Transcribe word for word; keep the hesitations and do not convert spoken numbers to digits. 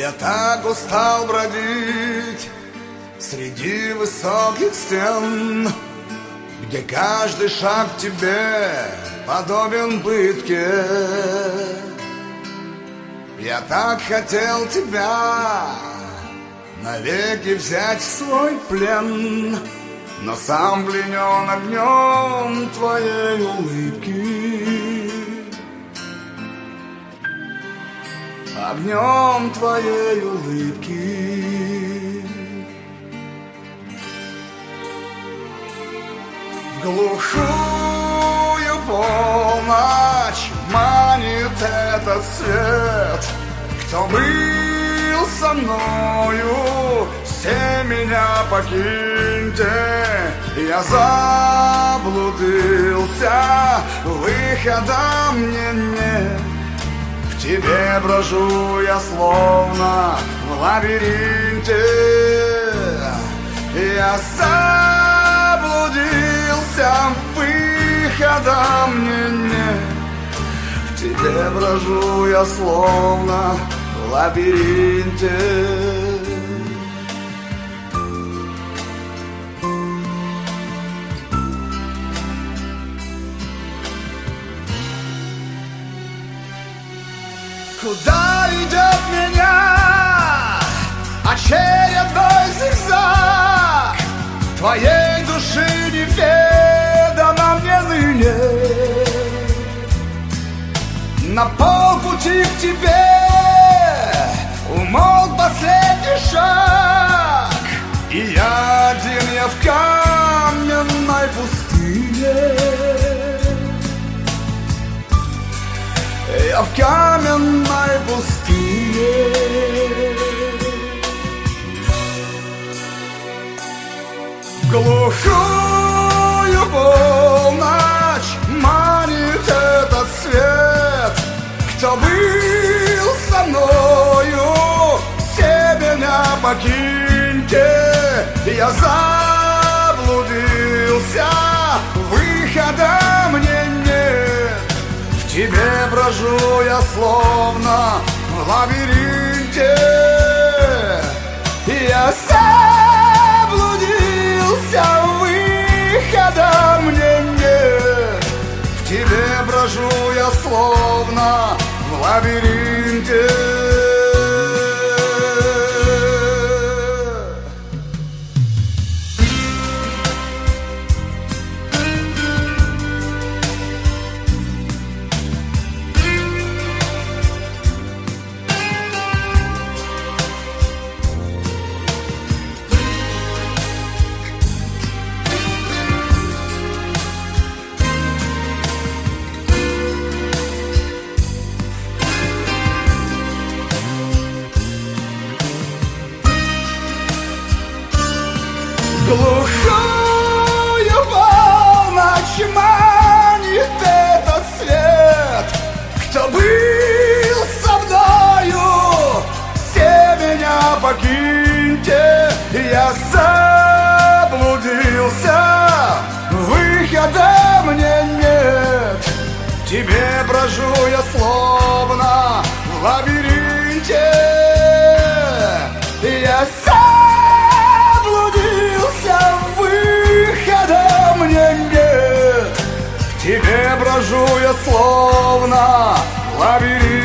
Я так устал бродить среди высоких стен, где каждый шаг тебе подобен пытке. Я так хотел тебя навеки взять в свой плен, но сам пленен огнем твоей улыбки, огнем твоей улыбки. В глухую полночь манит этот свет. Кто был со мною, все меня покиньте. Я заблудился, выхода мне нет. В тебе брожу я словно в лабиринте. Я заблудился, выхода мне нет. В тебе брожу я словно в лабиринте. Куда ведет меня очередной зигзаг? Твоей души неведомо мне ныне. На полпути к тебе умолк последний шаг, и я один, я в каменной пустыне. Я в каменной пустыне. В глухую полночь манит этот свет. Кто был со мною, все меня покиньте. Я заблудился, выхода мне нет. В тебе брожу я словно в лабиринте. Я заблудился, выхода мне нет. В тебе брожу я словно в лабиринте. Глухую полночь манит этот свет. Кто был со мною, все меня покиньте. Я заблудился, выхода мне нет. В тебе брожу я словно в лабиринте. Я выхода мне нет. В тебе брожу я словно в лабиринте.